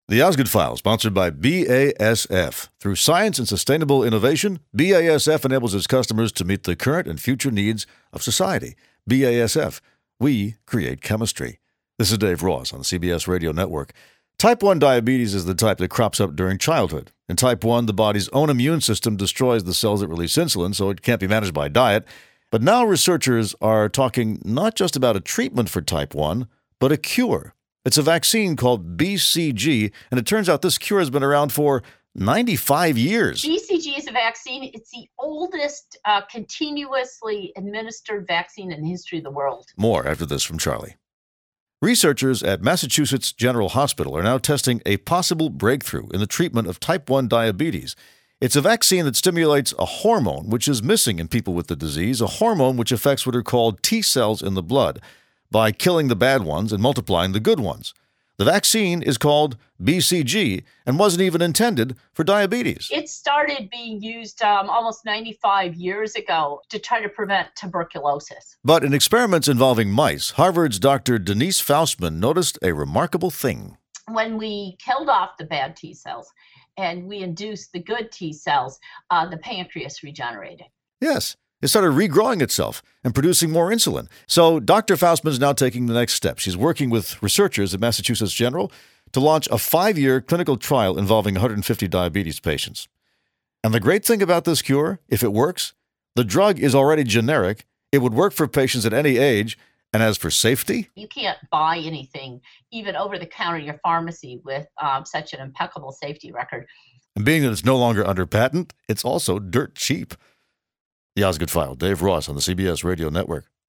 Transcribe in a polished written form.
The Osgood File, sponsored by BASF. Through science and sustainable innovation, BASF enables its customers to meet the current and future needs of society. BASF, we create chemistry. This is Dave Ross on the CBS Radio Network. Type 1 diabetes is the type that crops up during childhood. In type 1, the body's own immune system destroys the cells that release insulin, so it can't be managed by diet. But now researchers are talking not just about a treatment for type 1, but a cure. It's a vaccine called BCG, and it turns out this cure has been around for 95 years. BCG is a vaccine. It's the oldest continuously administered vaccine in the history of the world. More after this from Charlie. Researchers at Massachusetts General Hospital are now testing a possible breakthrough in the treatment of type 1 diabetes. It's a vaccine that stimulates a hormone which is missing in people with the disease, a hormone which affects what are called T cells in the blood, by killing the bad ones and multiplying the good ones. The vaccine is called BCG and wasn't even intended for diabetes. It started being used almost 95 years ago to try to prevent tuberculosis. But in experiments involving mice, Harvard's Dr. Denise Faustman noticed a remarkable thing. When we killed off the bad T cells and we induced the good T cells, the pancreas regenerated. Yes. It started regrowing itself and producing more insulin. So Dr. Faustman is now taking the next step. She's working with researchers at Massachusetts General to launch a 5-year clinical trial involving 150 diabetes patients. And the great thing about this cure, if it works, the drug is already generic. It would work for patients at any age. And as for safety, you can't buy anything, even over the counter in your pharmacy, with such an impeccable safety record. And being that it's no longer under patent, it's also dirt cheap. The Osgood File, Dave Ross on the CBS Radio Network.